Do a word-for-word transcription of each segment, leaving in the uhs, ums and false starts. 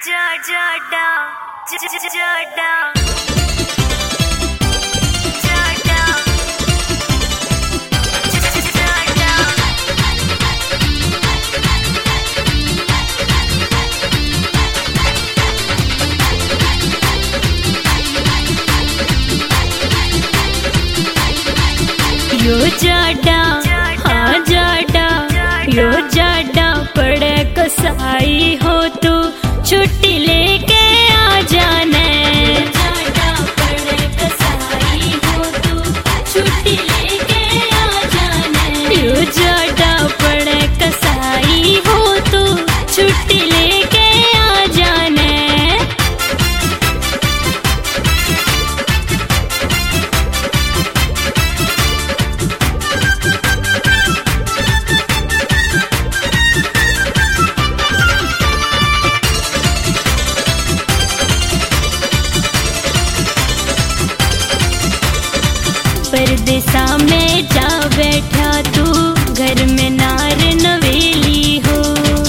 यो जाडा हाँ जाडा यो जाडा पड़े कसाई हो तू छुट्टी लेके आ जाने। जाडा पड़े कसाई हो तू छुट्टी लेके आ जाने। यो जाडा पड़े कसाई हो तू छुट्टी लेके आ जाने। परदेसा में जा बैठा तू घर में नार नवेली हो।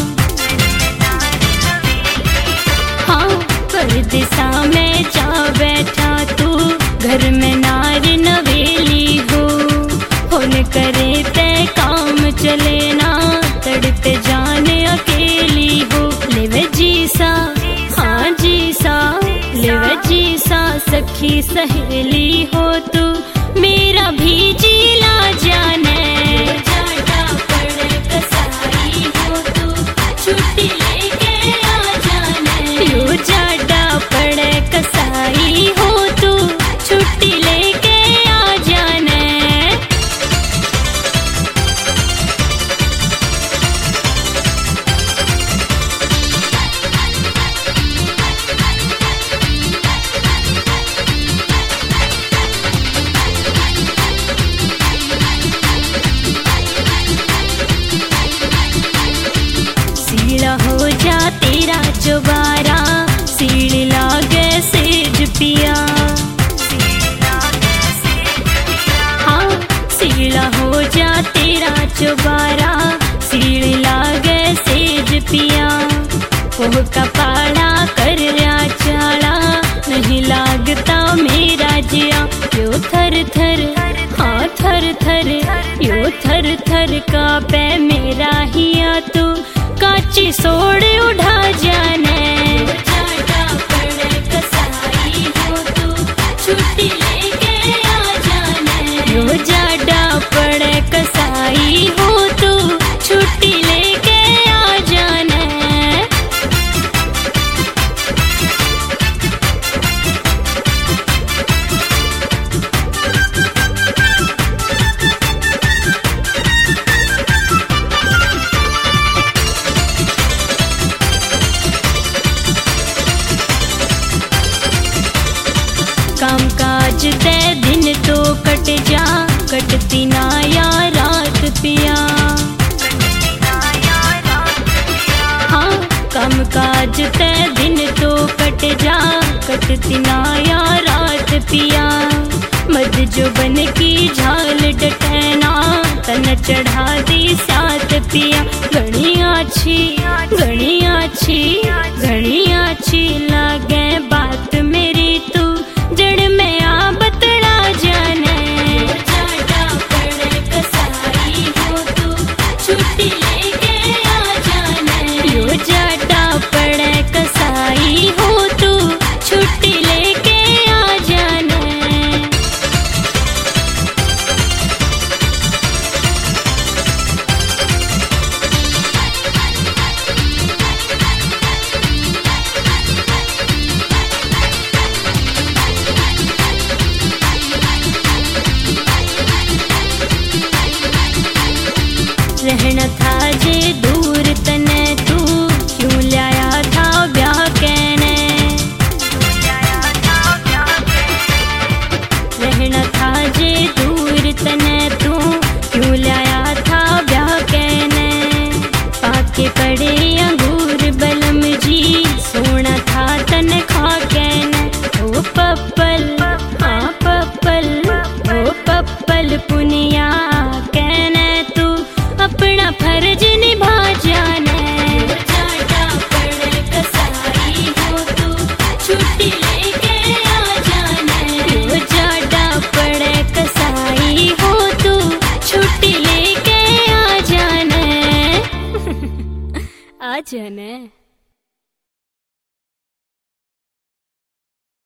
हाँ परदेसा में जा बैठा तू घर में नार नवेली हो। फोन करे ते काम चले ना तड़पे जाने अकेली हो। लेवे जीसा हाँ जीसा लेवे जीसा सखी सहेली हो तू मेरा भी जीला जाने। जाडा पड़े कसाई हो तू छुट्टी लेके आ जाने। यो जाडा पड़े कसाई हो तू छुट्टी लेके आ जाने। सीला हो जा तेरा चुबारा सील लागे सेज पिया। हाँ सीला हो जा तेरा चुबारा सील लागे सेज पिया। ओह कपाड़ा कर रहा चाला नहीं लागता मेरा जिया। यो थर थर हाँ थर थर यो थर थर कांपे मेरा हिया तू काची सोड़ उठा जाने। जाडा पड़े कसाई हो तू छुट्टी लेके आ जाने। यो जाडा पड़े कसाई हो तू छुट्टी लेके आ जाने। काम काज ते दिन तो कट जा कटती ना या रात पिया। हाँ काम काज ते दिन तो कट जा कटती ना या रात पिया। मद जो बन की झाल डटना तन चढ़ा दी साथ पिया। घनी आछी घनी आछी घनी आछी लागे बात मेरी तू जड़ में आ बतड़ा जाने। जाडा पड़े कसाई हो तू छुट्टी लेके आ जाने। यो जाडा पड़े कसाई हो तू छुट्टी लेके आ जाने। रहना था जे दूर तने तू क्यों लाया था ब्याह कहने। रहना था जे दूर तने तू क्यों लाया था ब्याह कहने। पाके पड़े अंगूर बलम जी सोना था तन खा कहने। ओ पप्पल हाँ पप्पल ओ पप्पल पुनिया कहने तू अपना फर्ज निभा जाने। जाडा पड़े कसाई आ जाना।